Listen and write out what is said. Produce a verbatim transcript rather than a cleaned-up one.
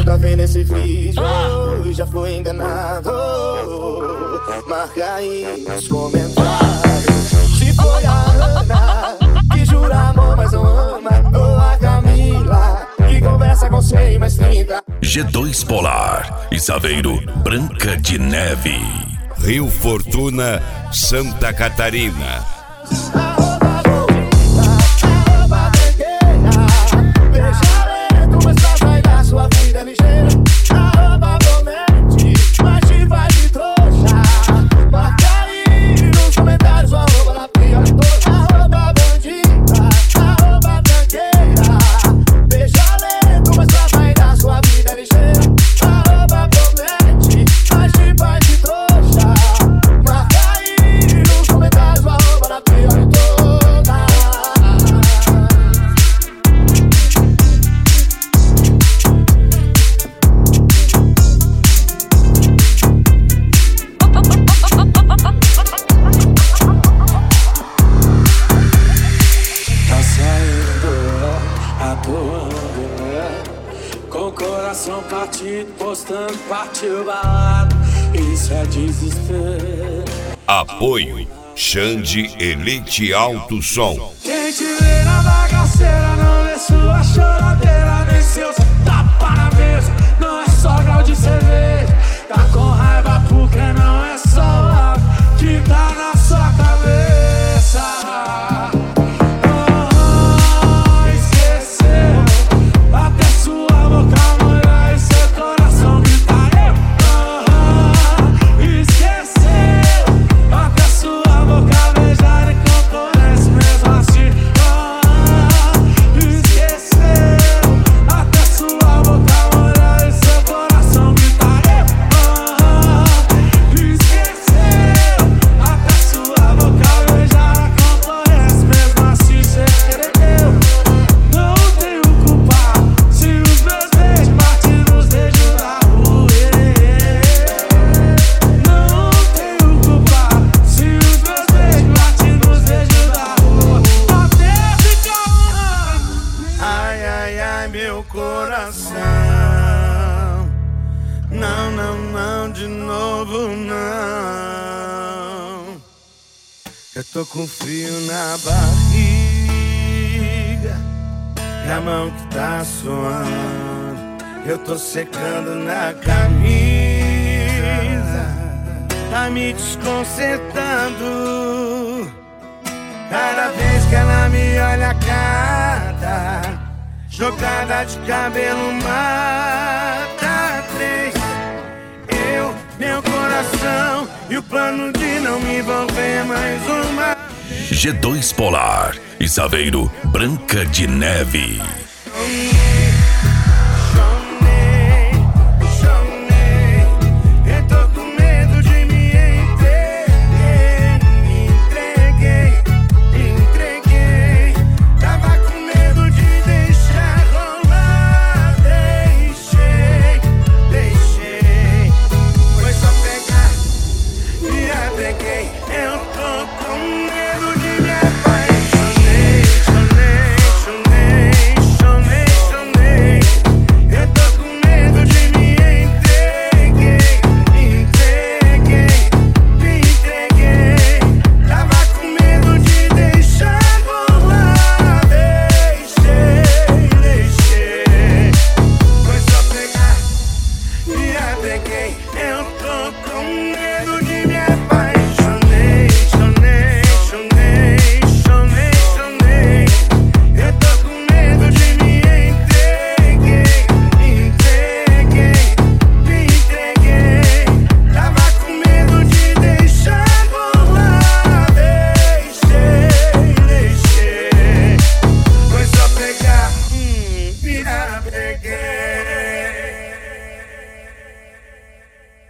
nunca vi nesse vídeo e já fui enganado. Marca aí nos comentários se foi a Ana que jura amor, mas não ama, ou a Camila que conversa com cem mais trinta. G dois Polar e Saveiro Branca de Neve. Rio Fortuna, Santa Catarina. Postando, partiu balado, isso é desespero. Apoio Xande Elite Alto Som. Quem te vê na bagaceira não vê sua choradeira, nem seus tapa na mesa. Não é só grau de cerveja, tá com raiva porque não é só água que tá na sua cabeça. Oh, esqueceu até sua boca molhar e seu coração gritar. Oh, esqueceu até sua boca beijar e concorrência mesmo assim. Oh, esqueceu até sua boca molhar e seu coração gritar. Oh, esqueceu até sua boca beijar e concorrência mesmo assim. Cê escreveu, não tenho culpa se os meus beijos batem nos beijos da rua. Não tenho culpa se os meus beijos batem nos beijos da rua. Até ficar. Ai, ai, ai, meu coração. Não, não, não, de novo não. Eu tô com frio na barriga e a mão que tá suando. Eu tô secando na camisa, tá me desconcertando. Cada vez que ela me olha a cara, jogada de cabelo mata três. Eu, meu coração e o plano de não me envolver mais uma. G dois Polar e Saveiro Branca de Neve.